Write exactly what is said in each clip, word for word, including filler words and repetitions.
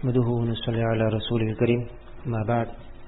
نحمده ونصلي على رسوله الكريم ما بعد.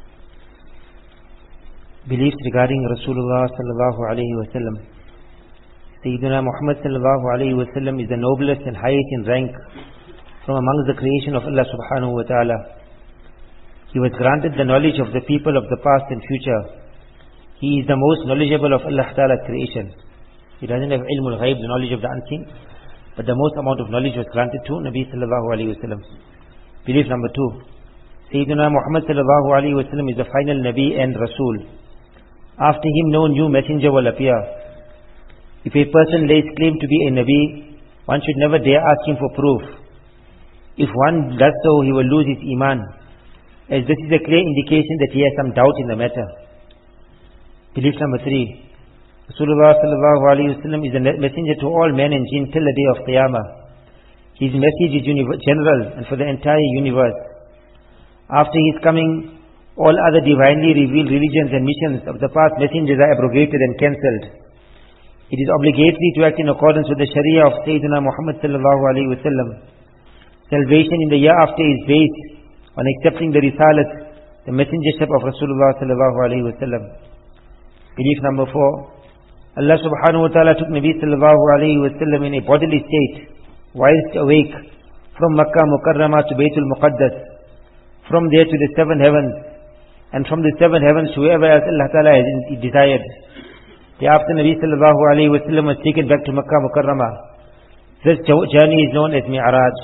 Beliefs regarding Rasulullah sallallahu alayhi wa sallam. Sayyidina Muhammad sallallahu alayhi wa sallam is the noblest and highest in rank from amongst the creation of Allah subhanahu wa ta'ala. He was granted the knowledge of the people of the past and future. He is the most knowledgeable of Allah ta'ala's creation. He doesn't have ilmul ghaib, the knowledge of the unseen, but the most amount of knowledge was granted to Nabi sallallahu alayhi wa sallam. Belief number two. Sayyidina Muhammad sallallahu alayhi wa sallam is the final Nabi and Rasul. After him no new messenger will appear. If a person lays claim to be a Nabi, one should never dare ask him for proof. If one does so, he will lose his Iman, as this is a clear indication that he has some doubt in the matter. Belief number three. Rasulullah sallallahu alayhi wa sallam is a messenger to all men and jinn till the day of Qiyamah. His message is general and for the entire universe. After his coming, all other divinely revealed religions and missions of the past messengers are abrogated and cancelled. It is obligatory to act in accordance with the Sharia of Sayyidina Muhammad sallallahu alayhi wa sallam. Salvation in the year after is based on accepting the Risalat, the messengership of Rasulullah sallallahu alayhi wa sallam. Belief number four. Allah subhanahu wa ta'ala took Nabi sallallahu alayhi wa sallam in a bodily state, whilst awake, from Makkah Mukarramah to Baytul Muqaddas, from there to the seven heavens, and from the seven heavens to wherever else Allah Ta'ala has desired. Thereafter Nabi sallallahu alayhi wa sallam was taken back to Makkah Mukarramah. This journey is known as Mi'raj.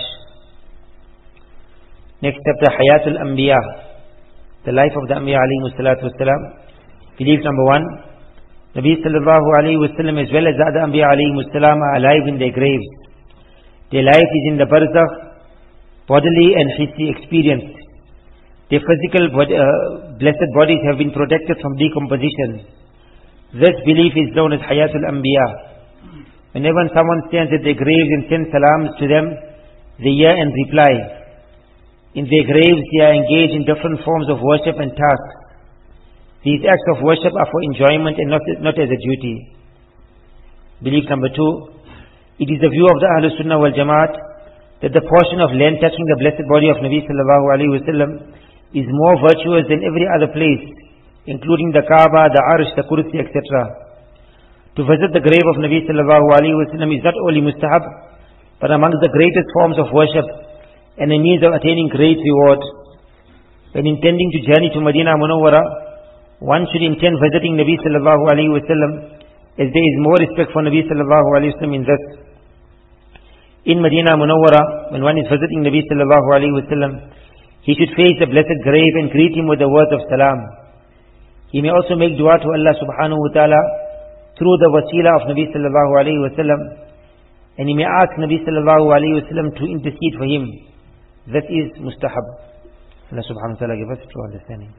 Next chapter, Hayatul Anbiya, the life of the Anbiya alayhi salatu wasalam. Belief number one. Nabi sallallahu alayhi wa sallam as well as the other Anbiya alayhi salam are alive in their graves. Their life is in the barzakh, bodily and hissi experienced. Their physical body, uh, blessed bodies have been protected from decomposition. This belief is known as Hayatul Anbiya. Whenever someone stands at their graves and sends salams to them, they hear and reply. In their graves they are engaged in different forms of worship and tasks. These acts of worship are for enjoyment and not, not as a duty. Belief number two. It is the view of the Ahlul Sunnah wal Jamaat that the portion of land touching the blessed body of Nabi sallallahu alayhi wa sallam is more virtuous than every other place, including the Kaaba, the Arsh, the Kursi, et cetera. To visit the grave of Nabi sallallahu alayhi wa sallam is not only mustahab, but amongst the greatest forms of worship and a means of attaining great reward. When intending to journey to Medina Munawwara, one should intend visiting Nabi sallallahu alayhi wa sallam, as there is more respect for Nabi sallallahu alayhi wa sallam in this. In Medina Munawwara, when one is visiting Nabi sallallahu alayhi wa sallam, he should face the blessed grave and greet him with the words of salam. He may also make dua to Allah subhanahu wa ta'ala through the wasila of Nabi sallallahu alayhi wa sallam, and he may ask Nabi sallallahu alayhi wa sallam to intercede for him. That is mustahab. Allah subhanahu wa ta'ala give us true understanding.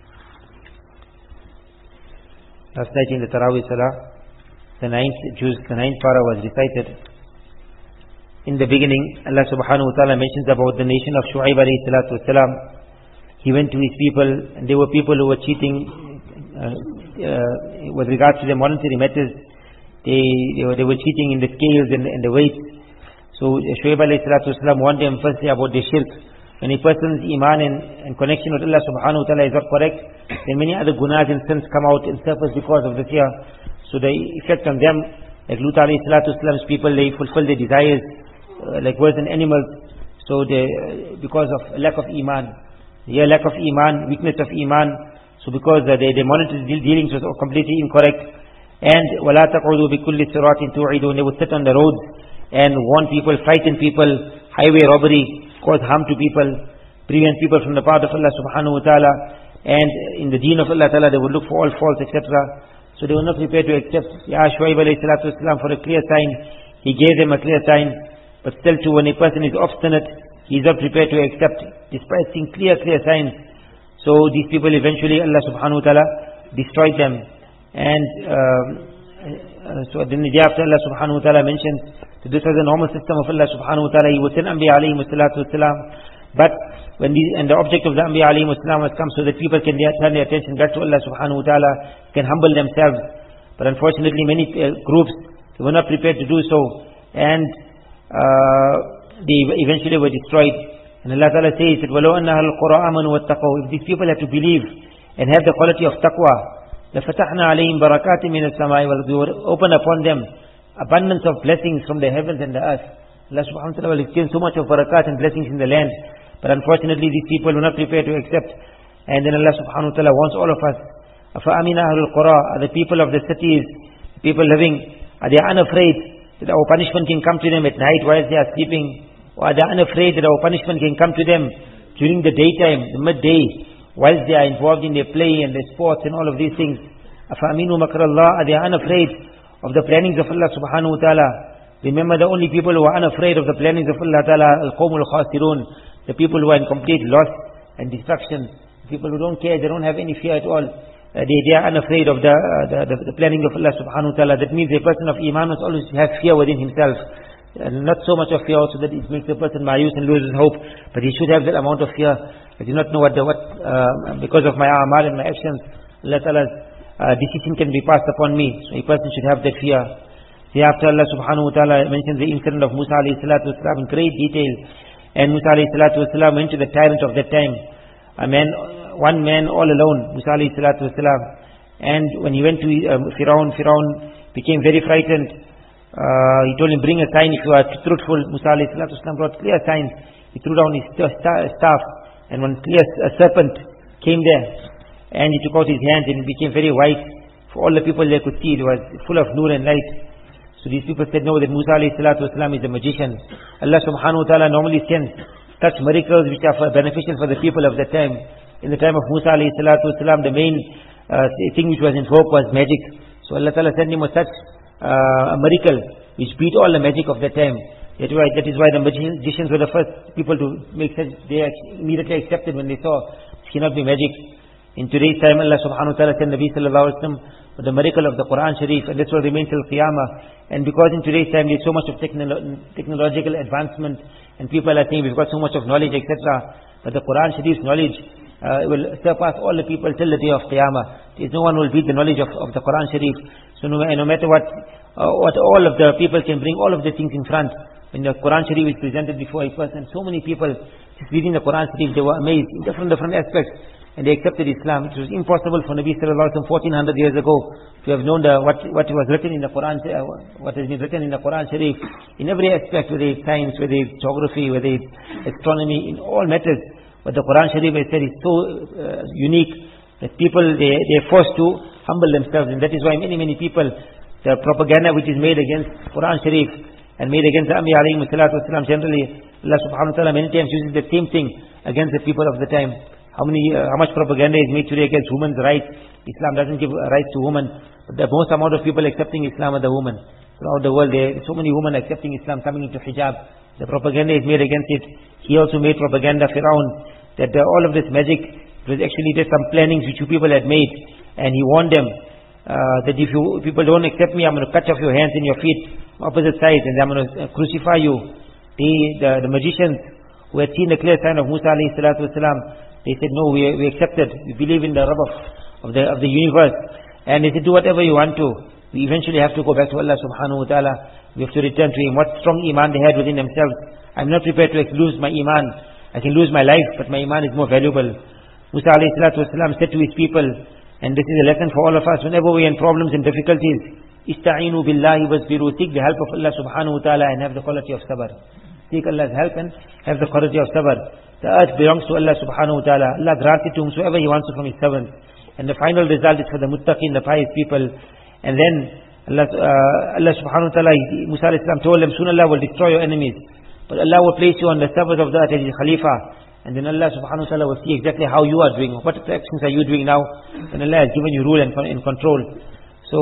Last night in the Taraweeh Salah, the ninth juz, the ninth para was recited. In the beginning, Allah subhanahu wa ta'ala mentions about the nation of Shu'aib alayhi salatu wasalam. He went to his people, and there were people who were cheating uh, uh, with regards to their monetary matters. They, they, were, they were cheating in the scales and, and the weights. So Shu'aib alayhi salatu wasalam warned them firstly about their shirk. When a person's iman and, and connection with Allah subhanahu wa ta'ala is not correct, then many other gunas and sins come out and surface because of this here. So the effect on them, like Lut alayhi salatu wasalam's people, they fulfill their desires, Uh, like birds and animals. So they, uh, because of lack of iman, yeah, lack of iman, weakness of iman. So because uh, their monetary deal dealings was completely incorrect. And وَلَا تَقْعُدُوا بِكُلِّ صِرَاطٍ تُوعِدُونَ, they would sit on the roads and warn people, frighten people, highway robbery, cause harm to people, prevent people from the path of Allah subhanahu wa ta'ala, and in the deen of Allah ta'ala they would look for all faults, et cetera. So they were not prepared to accept Ya Shu'aib alayhi salatu wasalam for a clear sign. He gave them a clear sign. But still too, when a person is obstinate, he is not prepared to accept, despite seeing clear, clear signs. So these people eventually, Allah subhanahu wa ta'ala destroyed them. And um, uh, so then the day after, Allah subhanahu wa ta'ala mentioned that this was a normal system of Allah subhanahu wa ta'ala. He would send Anbiya alayhi salatu wasalam. But when these, and the object of the Anbiya alayhi salam has come so that people can turn their attention back to Allah subhanahu wa ta'ala, can humble themselves. But unfortunately many uh, groups were not prepared to do so. And uh, they eventually were destroyed. And Allah Ta'ala says that وَلَوْ أَنَّ أَهْلَ الْقُرَىٰ آمَنُوا وَاتَّقَوْا, if these people have to believe and have the quality of taqwa, لَفَتَحْنَا عَلَيْهِمْ بَرَكَاتٍ مِنَ السَّمَاءِ وَالْأَرْضِ, we will open upon them abundance of blessings from the heavens and the earth. Allah subhanahu wa ta'ala will extend so much of barakat and blessings in the land, but unfortunately these people were not prepared to accept. And then Allah subhanahu wa ta'ala wants all of us, أَفَأَمِنَ أَهْلُ الْقُرَىٰ, are the people of the cities, people living, are they unafraid that our punishment can come to them at night while they are sleeping? Or are they unafraid that our punishment can come to them during the daytime, the midday, whilst they are involved in their play and their sports and all of these things? أَفَأَمِنُوا مَكْرَ اللَّهِ, are they unafraid of the plannings of Allah subhanahu wa ta'ala? Remember, the only people who are unafraid of the plannings of Allah ta'ala, al-qawmul khasirun, the people who are in complete loss and destruction, people who don't care, they don't have any fear at all. Uh, they, they are unafraid of the, uh, the, the, the planning of Allah subhanahu wa ta'ala. That means a person of iman must always have fear within himself. And not so much of fear also that it makes a person mayus and loses hope, but he should have that amount of fear. I do not know what the, what, uh, because of my amal and my actions, Allah ta'ala's uh, decision can be passed upon me. So a person should have that fear. Thereafter Allah subhanahu wa ta'ala mentions the incident of Musa alayhi salatu wasalam in great detail. And Musa alayhi salatu wasalam went to the tyrant of that time. A man, one man all alone, Musa alayhi salatu wasalam. And when he went to um, Firaun, Firaun became very frightened. Uh, he told him, bring a sign if you are truthful. Musa alayhi salatu wasalam brought clear signs. He threw down his staff, and one clear a serpent came there, and he took out his hands and it became very white. For all the people there could see, it was full of nur and light. So these people said, no, that Musa alayhi salatu wasalam is a magician. Allah subhanahu wa ta'ala normally sends such miracles which are for beneficial for the people of that time. In the time of Musa alayhi salatu wasalam, the main uh, thing which was in vogue was magic. So Allah ta'ala sent him with such Uh, a miracle which beat all the magic of that time. That is why, that is why the magicians were the first people to make such, they immediately accepted when they saw it cannot be magic. In today's time, Allah subhanahu wa ta'ala sent Nabi sallallahu alayhi wa sallam with the miracle of the Quran Sharif, and this will remain till Qiyamah. And because in today's time there is so much of technolo technological advancement, and people are saying we've got so much of knowledge, et cetera. But the Quran Sharif's knowledge uh, will surpass all the people till the day of Qiyamah. There is no one who will beat the knowledge of, of the Quran Sharif. So no, no matter what, uh, what all of the people can bring, all of the things in front. When the Quran Sharif is presented before a person, so many people just reading the Quran Sharif, they were amazed in different different aspects, and they accepted Islam. It was impossible for Nabi sallallahu alaihi wasallam fourteen hundred years ago to have known the, what what was written in the Quran, uh, what has been written in the Quran Sharif, in every aspect, whether it's science, whether it's geography, whether it's astronomy, in all matters. But the Quran Sharif, I said, is so uh, unique that people they they are forced to humble themselves, and that is why many many people, the propaganda which is made against Quran Sharif and made against the Anbiya alayhi salatu wasalam, generally Allah subhanahu wa ta'ala many times uses the same thing against the people of the time. How many, uh, how much propaganda is made today against women's rights? Islam doesn't give rights to women, but the most amount of people accepting Islam are the women. Throughout the world, there are so many women accepting Islam, coming into hijab. The propaganda is made against it. He also made propaganda, Firaun, that uh, all of this magic was actually just some plannings which you people had made, and he warned them uh, that if you if people don't accept me, I'm going to cut off your hands and your feet, opposite sides, and I'm going to crucify you. The, the, the magicians who had seen the clear sign of Musa alayhi salatu wasalam, they said, no, we, we accepted, we believe in the Rabb of, of, the, of the universe. And they said, do whatever you want to. We eventually have to go back to Allah subhanahu wa ta'ala. We have to return to Him. What strong iman they had within themselves. I'm not prepared to lose my iman. I can lose my life, but my iman is more valuable. Musa alayhi salatu wasalam said to his people, and this is a lesson for all of us, whenever we are in problems and difficulties, Ista'inu billahi wasbiru, seek the help of Allah subhanahu wa ta'ala and have the quality of sabr. Seek Allah's help and have the quality of sabr. The earth belongs to Allah subhanahu wa ta'ala. Allah grants it to whomsoever He wants it from His servants. And the final result is for the muttaqin, the pious people. And then Allah, uh, Allah subhanahu wa ta'ala, Musa alayhi salam told them, soon Allah will destroy your enemies. But Allah will place you on the surface of the earth as His Khalifa. And then Allah subhanahu wa ta'ala will see exactly how you are doing. What actions are you doing now? And Allah has given you rule and, and control. So,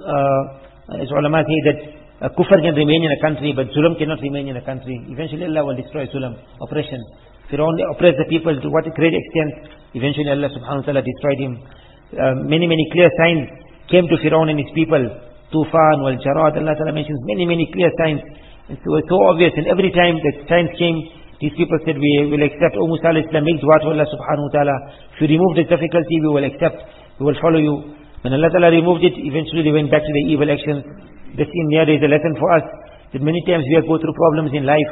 uh, as ulama say that uh, kufr can remain in a country, but zulm cannot remain in a country. Eventually Allah will destroy zulm, oppression. Firaun oppressed the people to what a great extent. Eventually Allah subhanahu wa ta'ala destroyed him. Uh, many, many clear signs came to Firaun and his people. Tufan, wal Jarad, Allah ta'ala mentions many, many clear signs. It was so obvious, and every time the signs came, these people said, we will accept. O Musa alayhi salam, make dua to Allah subhanahu wa ta'ala. If you remove this difficulty, we will accept. We will follow you. When Allah ta'ala removed it, eventually they went back to their evil actions. This in here is a lesson for us, that many times we go through problems in life.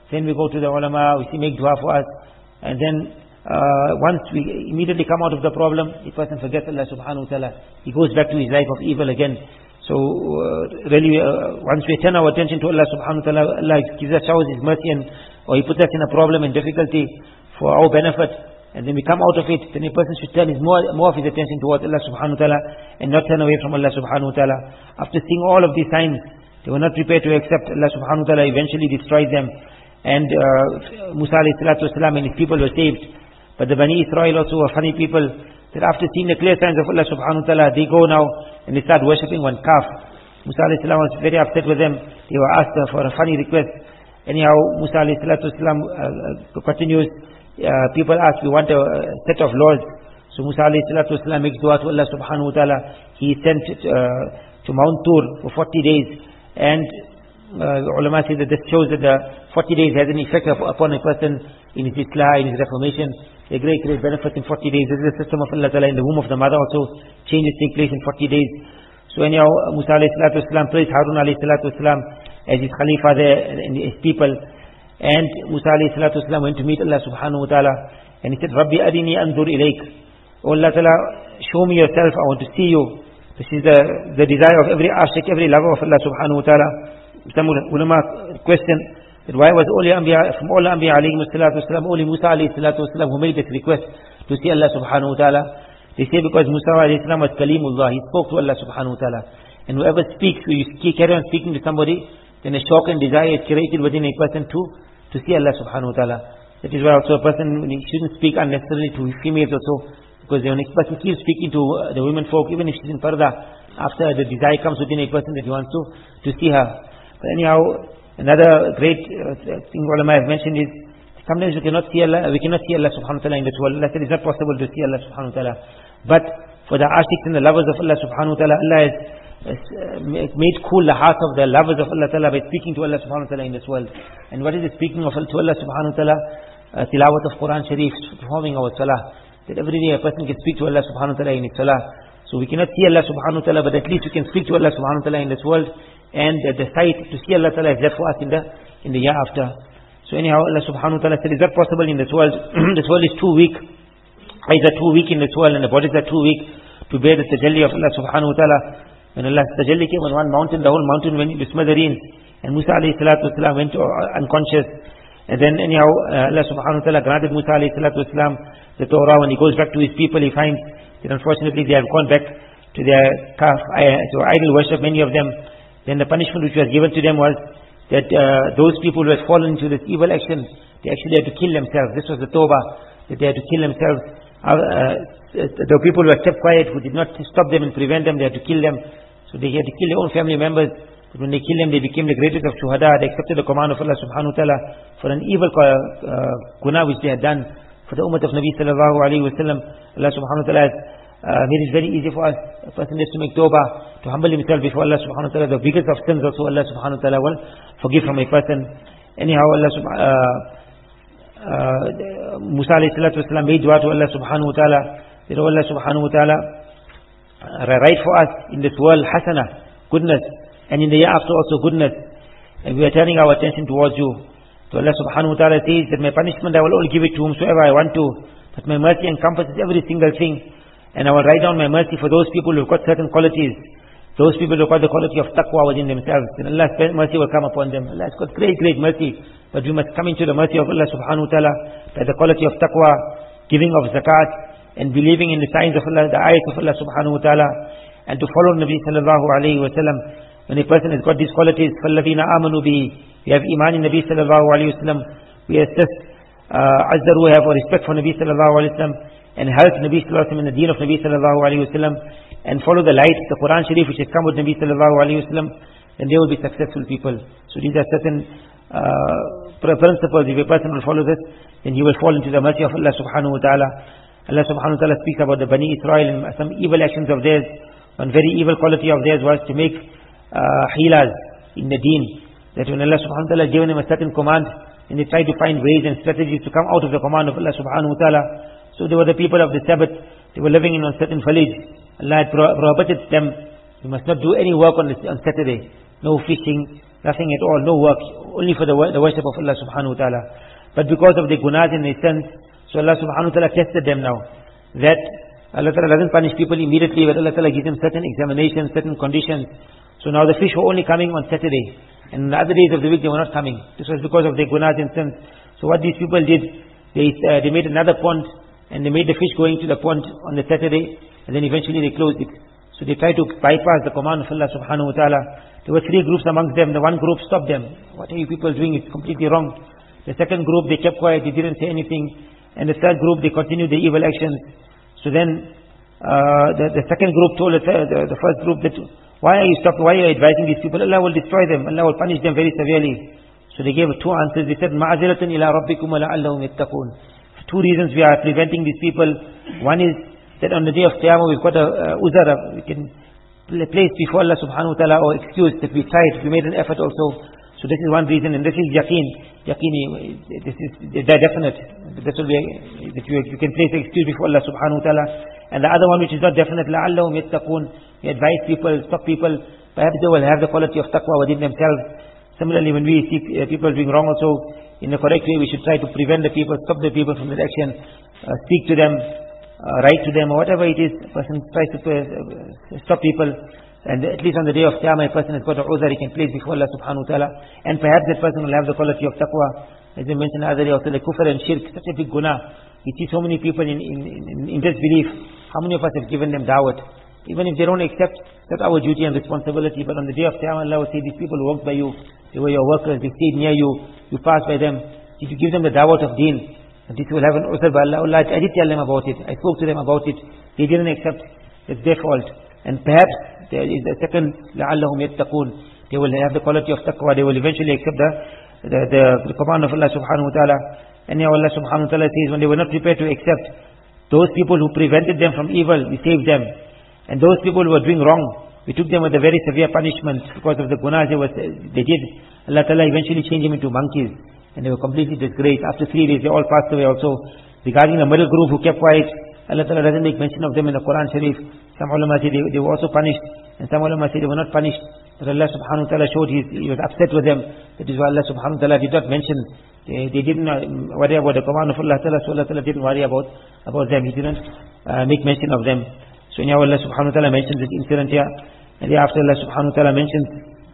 then we go to the ulama, we see make dua for us, and then uh, once we immediately come out of the problem, the person forgets Allah subhanahu wa ta'ala. He goes back to his life of evil again. So uh, really, uh, once we turn our attention to Allah subhanahu wa ta'ala, Allah gives us, showers His mercy, and or He puts us in a problem and difficulty for our benefit, and then we come out of it, then a person should turn his more, more of his attention towards Allah subhanahu wa ta'ala, and not turn away from Allah subhanahu wa ta'ala. After seeing all of these signs, they were not prepared to accept. Allah subhanahu wa ta'ala eventually destroyed them, and uh, Musa alayhi salatu wasalam and his people were saved. But the Bani Israel also were funny people, that after seeing the clear signs of Allah subhanahu wa ta'ala, they go now and they start worshipping one calf. Musa alayhi salam was very upset with them. They were asked uh, for a funny request. Anyhow, Musa alayhi salatu wasalam uh, continues. Uh, people ask, we want a, a set of laws. So Musa alayhi salatu wasalam makes dua to Allah subhanahu wa ta'ala. He sent uh, to Mount Tur for forty days, and uh, the ulama say that this shows that the forty days has an effect upon a person in his islah, in his reformation. A great, great benefit in forty days. This is the system of Allah ta'ala. In the womb of the mother also, changes take place in forty days. So anyhow, Musa alayhi salatu wasalam praised Harun alayhi salatu wasalam as his khalifa there and his people. And Musa alayhi salatu wasalam went to meet Allah subhanahu wa ta'ala, and he said, Rabbi arini anzur ilayk. Oh Allah ta'ala, show me yourself, I want to see you. This is the, the desire of every ashik, every lover of Allah subhanahu wa ta'ala. Some ulama question that why was only Anbiya, from all Anbiya alayhi salatu wasalam, only Musa alayhi salatu wasalam who made this request to see Allah subhanahu wa ta'ala. They say because Musa alayhi salam was Kalimullah, he spoke to Allah subhanahu wa ta'ala. And whoever speaks, you carry on speaking to somebody, then a shock and desire is created within a person to, to see Allah subhanahu wa ta'ala. That is why also a person shouldn't speak unnecessarily to females also, because when a person keeps speaking to uh, the women folk, even if she's in parda, after the desire comes within a person that he wants to, to see her. But anyhow, another great uh, thing ulama have mentioned is, sometimes we cannot see Allah, we cannot see Allah subhanahu wa ta'ala in this world. Allah said it's not possible to see Allah subhanahu wa ta'ala. But for the ashiqs and the lovers of Allah subhanahu wa ta'ala, Allah has uh, made cool the hearts of the lovers of Allah ta'ala by speaking to Allah subhanahu wa ta'ala in this world. And what is the speaking of to Allah subhanahu wa ta'ala? Uh, tilawat of Quran Sharif, performing our salah. That every day a person can speak to Allah subhanahu wa ta'ala in his salah. So we cannot see Allah subhanahu wa ta'ala, but at least we can speak to Allah subhanahu wa ta'ala in this world. And uh, the sight to see Allah ta'ala is left for us in the, in the year after. So anyhow, Allah subhanahu wa ta'ala said, is that possible in this world? This world is too weak. Eyes are too weak in this world, and the bodies are too weak to bear the tajalli of Allah subhanahu wa ta'ala. When Allah's tajalli came on one mountain, the whole mountain went into smithereens, and Musa alayhi salatu wasalam went unconscious. And then anyhow, uh, Allah subhanahu wa ta'ala granted Musa alayhi salatu wasalam the Torah. When he goes back to his people, he finds that unfortunately they have gone back to their calf, uh, to idol worship, many of them. Then the punishment which was given to them was that uh, those people who had fallen into this evil action, they actually had to kill themselves. This was the tawbah, that they had to kill themselves. Uh, uh, the people who had kept quiet, who did not stop them and prevent them, they had to kill them. So they had to kill their own family members. But when they killed them, they became the greatest of shuhada. They accepted the command of Allah subhanahu wa ta'ala for an evil uh, guna which they had done for the ummah of Nabi sallallahu alayhi wa sallam. Allah subhanahu wa ta'ala has uh, made it very easy for us. A person has to make tawbah, to humble himself before Allah subhanahu wa ta'ala. The biggest of sins also Allah subhanahu wa ta'ala will forgive from a person. Anyhow, Allah subhanahu wa ta'ala, Uh, Musa alayhi salatu wasalam made dua to Allah subhanahu wa ta'ala, that Allah subhanahu wa ta'ala uh, write for us in this world hasana, goodness, and in the year after also goodness. And we are turning our attention towards you. So Allah subhanahu wa ta'ala says that my punishment I will only give it to whomsoever I want to, but my mercy encompasses every single thing, and I will write down my mercy for those people who have got certain qualities, those people who have got the quality of taqwa within themselves, and Allah's mercy will come upon them. Allah has got great, great mercy. But we must come into the mercy of Allah subhanahu wa ta'ala by the quality of taqwa, giving of zakat, and believing in the signs of Allah, the ayat of Allah subhanahu wa ta'ala, and to follow Nabi sallallahu alayhi wa sallam. When a person has got these qualities, فَالَّذِينَ آمَنُوا بِهِ, we have iman in Nabi sallallahu alayhi wa sallam, we assist, uh, azzaru, we have respect for Nabi sallallahu alayhi wa sallam, and help Nabi sallallahu alayhi wa sallam in the deen of Nabi sallallahu alayhi wa sallam, and follow the light, the Quran Sharif which has come with Nabi sallallahu alayhi wa sallam, then they will be successful people. So these are certain uh, principles. If a person will follow this, then he will fall into the mercy of Allah subhanahu wa ta'ala. Allah subhanahu wa ta'ala speaks about the Bani Israel and some evil actions of theirs. One very evil quality of theirs was to make uh, hilas in the deen. That when Allah subhanahu wa ta'ala given them a certain command, and they tried to find ways and strategies to come out of the command of Allah subhanahu wa ta'ala. So they were the people of the Sabbath. They were living in a certain village. Allah had prohibited them, you must not do any work on, this, on Saturday. no fishing, nothing at all, no work, only for the, the worship of Allah subhanahu wa ta'ala. But because of the gunas and their sins, so Allah subhanahu wa ta'ala tested them now. That Allah ta'ala doesn't punish people immediately, but Allah ta'ala gives them certain examinations, certain conditions. So now the fish were only coming on Saturday, and the other days of the week they were not coming. This was because of their gunas and sins. So what these people did, they, uh, they made another pond, and they made the fish going to the pond on the Saturday, and then eventually they closed it. So they tried to bypass the command of Allah subhanahu wa ta'ala. There were three groups amongst them. The one group stopped them. What are you people doing? It's completely wrong. The second group, they kept quiet, they didn't say anything. And the third group, they continued their evil actions. So then, uh, the, the second group told the, the, the first group that, why are you stopped? Why are you advising these people? Allah will destroy them. Allah will punish them very severely. So they gave two answers. They said, مَعَذِرَةً إِلَىٰ رَبِّكُمْ وَلَعَلَّهُمْ يَتَّقُونَ. Two reasons we are preventing these people. One is that on the day of Qiyamah we've got a uh, uzara. We can place before Allah subhanahu wa ta'ala or excuse that we tried, we made an effort also. So this is one reason, and this is yaqeen. Yaqeeni, this is they're definite. This will be, that you, you can place an excuse before Allah subhanahu wa ta'ala. And the other one which is not definite, لَعَلَّهُمْ يَتَّقُونَ. We advise people, stop people, perhaps they will have the quality of taqwa within themselves. Similarly, when we see uh, people doing wrong also, in the correct way, we should try to prevent the people, stop the people from that action, uh, speak to them, uh, write to them, or whatever it is. A person tries to uh, stop people, and at least on the day of Qiyamah, a person has got a uzar, he can place before Allah subhanahu wa ta'ala, and perhaps that person will have the quality of taqwa. As we mentioned the other day also, the kufr and shirk, such a big guna. We see so many people in, in, in, in disbelief. How many of us have given them dawat? Even if they don't accept, that's our duty and responsibility. But on the day of Qiyamah, Allah will say, these people worked by you, they were your workers, they stayed near you, you passed by them. Did you give them the dawat of deen? And this will have an usr by Allah. Allah, I did tell them about it, I spoke to them about it, they didn't accept, it's their fault. And perhaps there is a second, لَعَلَّهُمْ يَتَّقُونَ. They will have the quality of taqwa, they will eventually accept the, the, the, the command of Allah subhanahu wa ta'ala. And now Allah subhanahu wa ta'ala says, when they were not prepared to accept, those people who prevented them from evil, we saved them. And those people who were doing wrong, we took them with a very severe punishment because of the gunas they, was, they did. Allah Ta'ala eventually changed them into monkeys, and they were completely disgraced. After three days, they all passed away also. Regarding the middle group who kept quiet, Allah Ta'ala doesn't make mention of them in the Quran Sharif. Some ulama say they, they were also punished, and some ulama say they were not punished. But Allah Subhanahu wa Ta'ala showed he, he was upset with them. That is why Allah Subhanahu wa Ta'ala did not mention. They, they didn't uh, worry about the command of Allah Ta'ala, so Allah Ta'ala didn't worry about, about them. He didn't uh, make mention of them. So now Allah subhanahu wa ta'ala mentions this incident here. And thereafter Allah subhanahu wa ta'ala mentions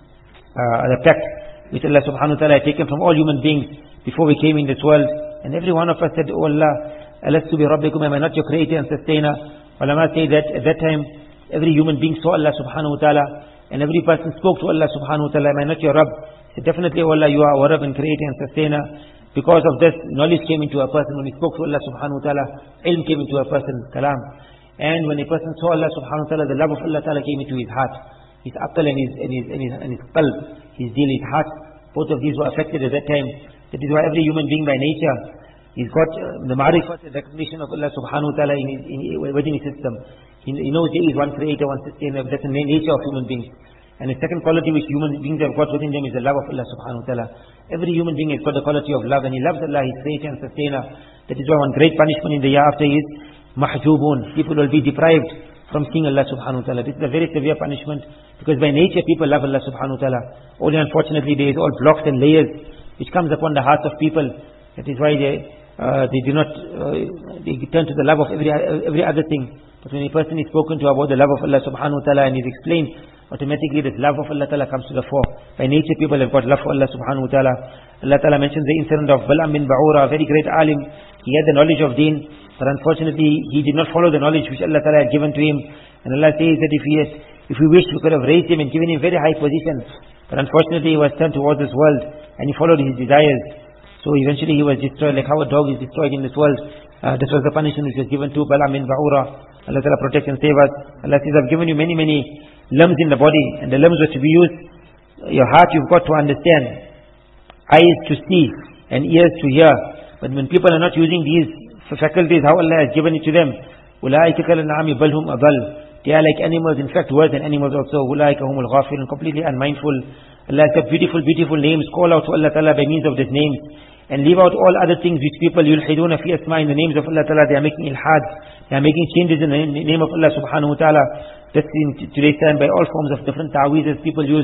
uh, the pact which Allah subhanahu wa ta'ala had taken from all human beings before we came in this world. And every one of us said, Oh Allah, Alastu bi Rabbikum, am I not your creator and sustainer? Ulama say that at that time every human being saw Allah subhanahu wa ta'ala, and every person spoke to Allah subhanahu wa ta'ala, am I not your Rabb? He said, definitely, oh Allah, you are our Rabb and creator and sustainer. Because of this, knowledge came into a person. When he spoke to Allah subhanahu wa ta'ala, ilm came into a person, kalam. And when a person saw Allah subhanahu wa ta'ala, the love of Allah ta'ala came into his heart. His aql and his, and his, and his, and his qalb, his dil, his heart. Both of these were affected at that time. That is why every human being by nature, he's got uh, the ma'rifat, the recognition of Allah subhanahu wa ta'ala in his, in, within his system. He, he knows there is one creator, one sustainer. That's the nature of human beings. And the second quality which human beings have got within them is the love of Allah subhanahu wa ta'ala. Every human being has got the quality of love, and he loves Allah, his creator and sustainer. That is why one great punishment in the year after is mahjubun. People will be deprived from seeing Allah subhanahu wa ta'ala. This is a very severe punishment, because by nature people love Allah subhanahu wa ta'ala. Only unfortunately there is all blocks and layers which comes upon the hearts of people. That is why they uh, they do not uh, they turn to the love of every every other thing. But when a person is spoken to about the love of Allah subhanahu wa ta'ala and is explained, automatically this love of Allah ta'ala comes to the fore. By nature people have got love for Allah subhanahu wa ta'ala. Allah ta'ala mentions the incident of Bal'am bin Ba'ura, a very great alim. He had the knowledge of deen, but unfortunately he did not follow the knowledge which Allah ta'ala had given to him. And Allah says that if he had, if we wished, we could have raised him and given him very high positions. But unfortunately he was turned towards this world, and he followed his desires. So eventually he was destroyed, like how a dog is destroyed in this world. Uh, this was the punishment which was given to Bal'am bin Ba'ura. Allah ta'ala protect and save us. Allah says, I've given you many, many limbs in the body, and the limbs were to be used. Your heart you've got to understand, eyes to see, and ears to hear. But when people are not using these faculties, how Allah has given it to them, أُولَٰئِكَ كَالْأَنْعَامِ بَلْ هُمْ أَضَلُّ. They are like animals, in fact worse than animals also. أُولَٰئِكَ هُمُ الْغَافِلُونَ, completely unmindful. Allah has got beautiful, beautiful names. Call out to Allah ta'ala by means of these names, and leave out all other things which people yulhiduna fi asma, in the names of Allah ta'ala. They are making ilhad, they are making changes in the name of Allah subhanahu wa ta'ala. That's in today's time by all forms of different ta'weezes people use.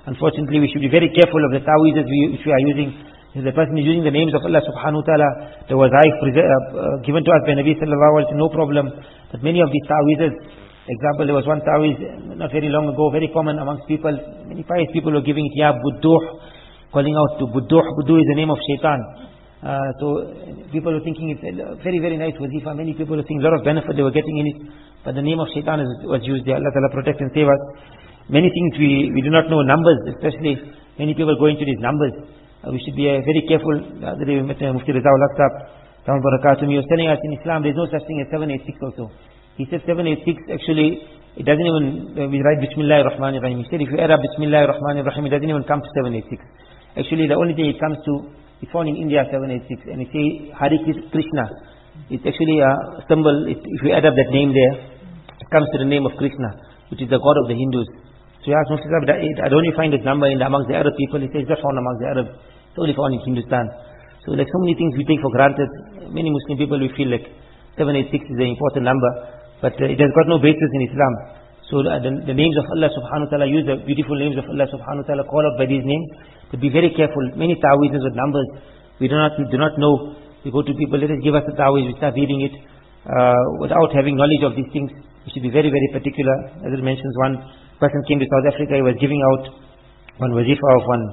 Unfortunately, we should be very careful of the ta'weezes we, which we are using. If the person is using the names of Allah subhanahu wa ta'ala, the wazaif uh, uh, given to us by Nabi sallallahu alayhi wa sallam, no problem. But many of these ta'weezes, example, there was one ta'weez not very long ago, very common amongst people. Many pious people were giving it, Ya Budduh, calling out to Budduh. Budduh is the name of shaitan. Uh, so people were thinking it's a very, very nice wazifa. Many people were seeing a lot of benefit they were getting in it. But the name of shaitan is, was used there. Allah Ta'ala protect and save us. Many things we, we do not know, numbers especially. Many people go into these numbers. Uh, we should be uh, very careful. The other day we met uh, Mufti Rizal Al-Aqtab, Rahman Barakatuh. He was telling us in Islam there is no such thing as seven eight six also. He said seven eight six actually, it doesn't even, uh, we write Bismillah ar-Rahman ar-Rahim. He said if you add up Bismillah ar-Rahman ar-Rahim, it doesn't even come to seven eight six. Actually the only thing it comes to, it's found in India seven eight six, and it say Hare Krishna. It's actually a symbol. It, if you add up that name there, it comes to the name of Krishna, which is the god of the Hindus. So you ask Muslims, I don't find this number in the, amongst the Arab people. He says it's not found amongst the Arabs. It's only found in Hindustan. So like so many things we take for granted. Many Muslim people we feel like seven eight six is an important number, but uh, it has got no basis in Islam. So uh, the, the names of Allah subhanahu wa ta'ala, use the beautiful names of Allah subhanahu wa ta'ala, call out by these names. But be very careful. Many ta'weezes with numbers, we do not do not know. We go to people, let us give us a ta'weez, we start reading it uh, without having knowledge of these things. We should be very, very particular. As it mentions, one person came to South Africa, he was giving out one wazifa of one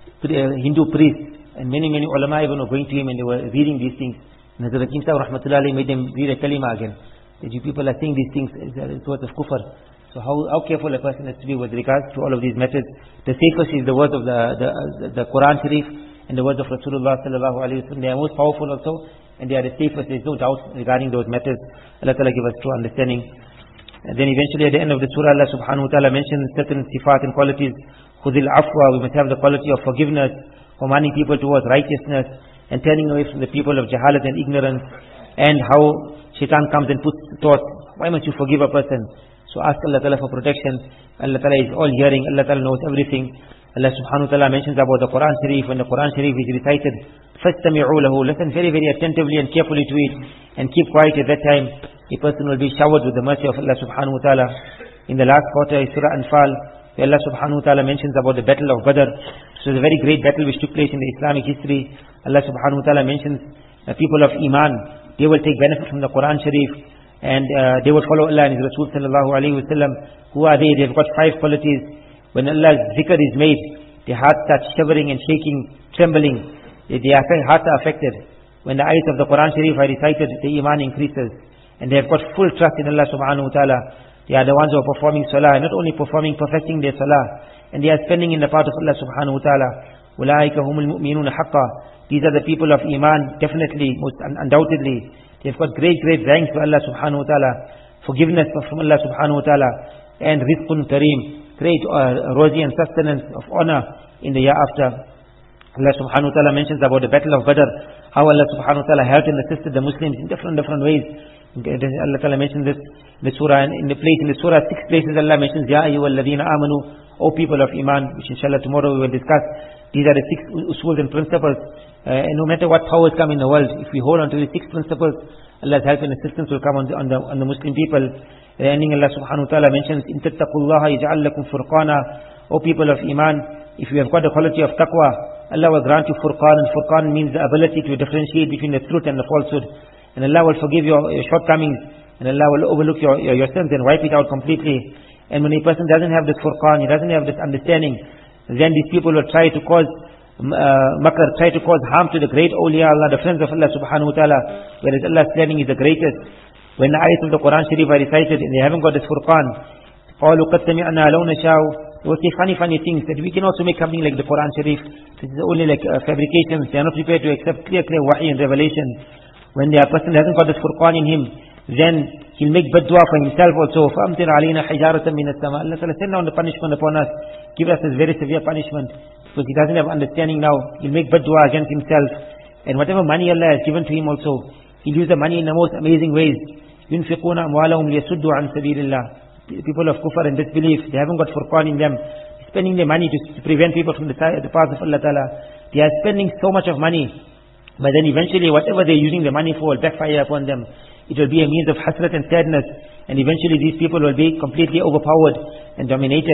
Hindu priest, and many, many ulama even were going to him and they were reading these things. And Hazrat Hakim Sahib Rahmatullah made them read a kalima again. That you people are saying these things, it's words of kufr. So how, how careful a person has to be with regards to all of these matters. The safest is the words of the, the, the Quran Sharif and the words of Rasulullah sallallahu alayhi wa sallam. They are most powerful also, and they are the safest. There is no doubt regarding those matters. Allah Ta'ala give us true understanding. And then eventually at the end of the surah, Allah subhanahu wa ta'ala mentions certain sifat and qualities. Khudil afwa, we must have the quality of forgiveness, commanding people towards righteousness, and turning away from the people of jahalat and ignorance. And how shaitan comes and puts thoughts, why must you forgive a person? So ask Allah Ta'ala for protection. Allah Ta'ala is all hearing. Allah Ta'ala knows everything. Allah subhanahu wa ta'ala mentions about the Quran Sharif. When the Quran Sharif is recited, فَاسْتَمِعُوا لَهُ, listen very, very attentively and carefully to it, and keep quiet at that time. A person will be showered with the mercy of Allah subhanahu wa ta'ala. In the last quarter is Surah Anfal, where Allah subhanahu wa ta'ala mentions about the battle of Badr. So it's a very great battle which took place in the Islamic history. Allah subhanahu wa ta'ala mentions the people of Iman, they will take benefit from the Quran Sharif, and uh, they will follow Allah and His Rasul sallallahu alayhi wa sallam. Who are they? They've got five qualities. When Allah's zikr is made, their hearts start shivering and shaking, trembling. Their hearts are affected. When the ayat of the Quran Sharif are recited, the iman increases. And they have got full trust in Allah subhanahu wa ta'ala. They are the ones who are performing salah, not only performing, perfecting their salah. And they are spending in the path of Allah subhanahu wa ta'ala. أُولَٰئِكَ هُمُ الْمُؤْمِنُونَ حَقًّا. These are the people of iman, definitely, most undoubtedly. They've got great, great ranks to Allah subhanahu wa ta'ala, forgiveness from Allah subhanahu wa ta'ala, and rizqun kareem, great uh, rosy and sustenance of honor in the year after. Allah subhanahu wa ta'ala mentions about the battle of Badr, how Allah subhanahu wa ta'ala helped and assisted the Muslims in different, different ways. Allah ta'ala mentions this in the surah, and in the place, in the surah, six places Allah mentions, Ya ayyuhalladhina amanu, O people of iman, which inshallah tomorrow we will discuss. These are the six usuls and principles. Uh, and no matter what powers come in the world, if we hold on to these six principles, Allah's help and assistance will come on the, on the, on the Muslim people. The ending, Allah subhanahu wa ta'ala mentions, In tattaqullaha yaj'al lakum furqana. O people of iman, if you have got the quality of taqwa, Allah will grant you furqan, and furqan means the ability to differentiate between the truth and the falsehood. And Allah will forgive your, your shortcomings, and Allah will overlook your, your, your sins and wipe it out completely. And when a person doesn't have this furqan, he doesn't have this understanding, then these people will try to cause uh, makr, try to cause harm to the great awliya Allah, the friends of Allah subhanahu wa ta'ala, whereas Allah's planning is the greatest. When the ayat of the Quran Sharif are recited and they haven't got this furqan, قَالُوا قَدْ سَمِعْنَا لَوْ نَشَاءُ, they will say funny, funny things, that we can also make something like the Quran Sharif. This is only like uh, fabrications. They are not prepared to accept clear, clear wahi and revelation. When the person hasn't got this furqan in him, then he'll make bad dua for himself also. فَأَمْتِرْ عَلَيْنَا حِجَارَةً مِنَ السَّمَاءِ, Allah Ta'ala send down the punishment upon us. Give us this very severe punishment. Because he doesn't have understanding now. He'll make bad dua against himself. And whatever money Allah has given to him also, he'll use the money in the most amazing ways. يُنْفِقُونَ أَمْوَالَهُمْ لِيَسُدُّوا عَنْ سَبِيلِ اللَّهِ. People of kufr and disbelief, they haven't got furqan in them. They're spending their money to, to prevent people from the, the path of Allah Ta'ala. They are spending so much of money. But then eventually whatever they're using the money for will backfire upon them. It will be a means of hasrat and sadness. And eventually these people will be completely overpowered and dominated.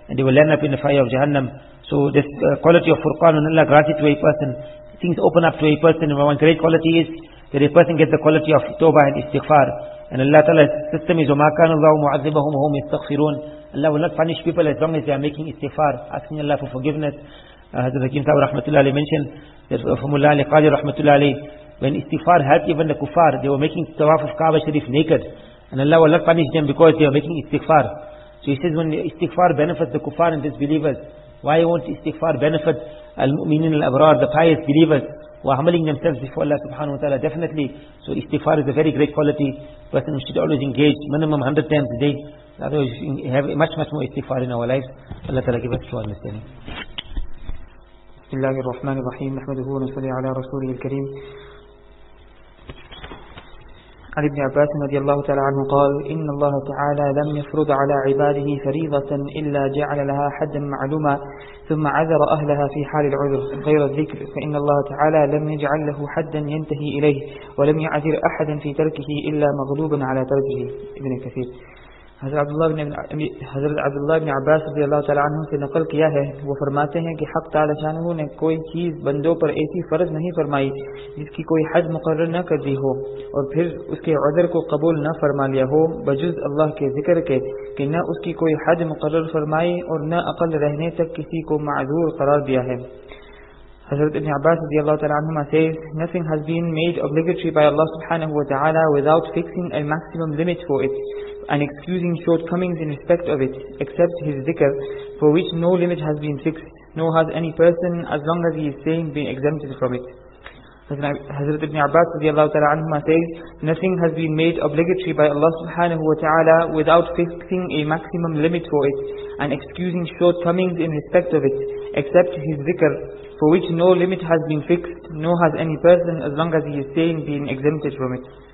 and they will land up in the fire of Jahannam. So this uh, quality of Furqan, when Allah grants it to a person, things open up to a person, and one great quality is that a person gets the quality of Tawbah and Istighfar. And Allah Ta'ala's system is وَمَا كَانَ اللَّهُ مُعَذِّبَهُمْ وَهُمْ يَسْتَغْفِرُونَ. Allah will not punish people as long as they are making Istighfar, asking Allah for forgiveness. Uh, Hazrat Hakim Sahib Rahmatullah Alayhi mentioned that from Mullah Ali Qadi Rahmatullah Alayhi, when Istighfar helped even the kuffar, they were making tawaf of Kaaba Sharif naked, and Allah will not punish them because they are making Istighfar. So he says, when Istighfar benefits the kuffar and disbelievers, why won't Istighfar benefit al-mu'minin al-abrar, the pious believers who are humbling themselves before Allah subhanahu wa ta'ala? Definitely. So Istighfar is a very great quality. Person should always engage minimum one hundred times a day. Otherwise we have much much more Istighfar in our lives. Allah ta'ala give us true understanding. Bismillahir Rahmanir Rahim. Nahmaduhu wa nusalli ala rasulihil kareem. عن ابن عباس رضي الله تعالى عنه قال إن الله تعالى لم يفرض على عباده فريضة إلا جعل لها حدا معلوما ثم عذر أهلها في حال العذر غير الذكر، فإن الله تعالى لم يجعل له حدا ينتهي إليه ولم يعذر أحدا في تركه إلا مغلوبا على تركه. ابن كثير. हज़रत अब्दुल्लाह बिन हज़रत अब्दुल्लाह बिन अब्बास रज़ियल्लाहु तआला अन्हु से नकल किया है, वो फरमाते हैं कि हक़ तआला शानहू ने कोई चीज़ बंदों पर ऐसी फ़र्ज़ नहीं फरमाई जिसकी कोई हद मुक़र्रर न कर दी हो और फिर उसके उज़्र को कबूल न फरमा लिया हो, बजुज़ अल्लाह के ज़िक्र के कि न उसकी कोई हद मुक़र्रर फरमाई और न अक़ल रहने तक किसी को माज़ूर करार दिया है. Hazrat Ibn Abbas radiallahu ta'ala anhuma says, nothing has been made obligatory by Allah subhanahu wa ta'ala without fixing a maximum limit for it and excusing shortcomings in respect of it, except his dhikr, for which no limit has been fixed, nor has any person, as long as he is sane, been exempted from it. Hazrat Ibn Abbas radiallahu ta'ala anhuma says, nothing has been made obligatory by Allah subhanahu wa ta'ala without fixing a maximum limit for it and excusing shortcomings in respect of it, except his dhikr, for which no limit has been fixed, nor has any person, as long as he is sane, been exempted from it.